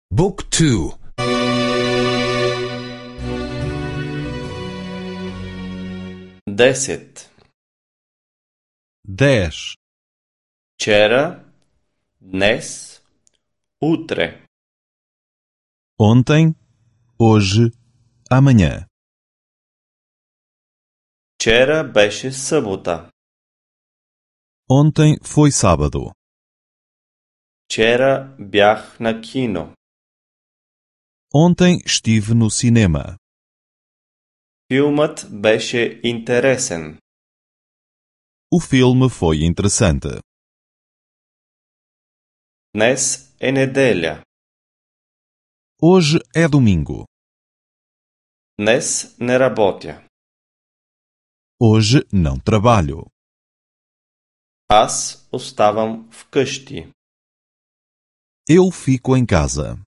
Book 2. 10. 10. Вчера, днес, утре. Ontem, hoje, amanhã. Вчера беше събота. Ontem foi sábado. Вчера бях на кино. Ontem estive no cinema. Филмът беше интересен. O filme foi interessante. Днес е неделя. Hoje é domingo. Днес не работя. Hoje não trabalho. Аз оставам вкъщи. Eu fico em casa.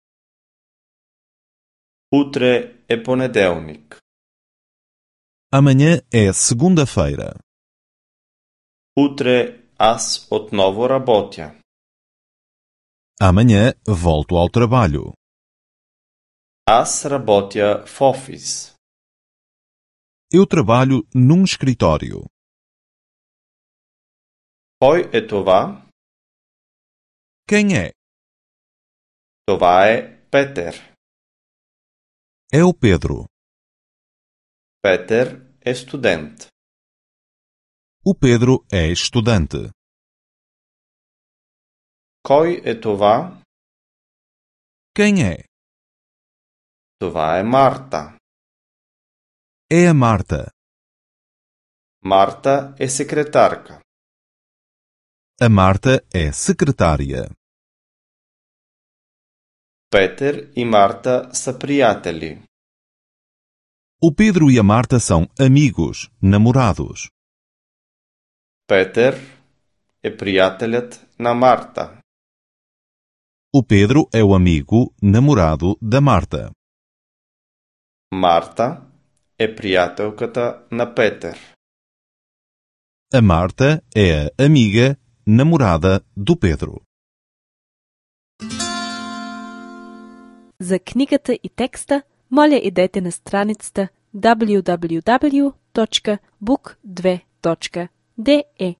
Утре е понеделник. Amanhã é segunda-feira. Утре аз отново работя. Amanhã volto ao trabalho. Аз работя в офис. Eu trabalho num escritório. Кой е това? Quem é? Това е Петър. É o Pedro. Петър е студент. O Pedro é estudante. Кой е това? Quem é? Това е Марта. É a Marta. Марта е секретарка. A Marta é secretária. Петър и Марта са приятели. O Pedro e a Marta são amigos, namorados. Петър е приятелят на Марта. O Pedro é o amigo, namorado da Marta. Марта е приятелката на Петър. A Marta é a amiga, namorada do Pedro. За книгата и текста, моля идете на страницата www.book2.de.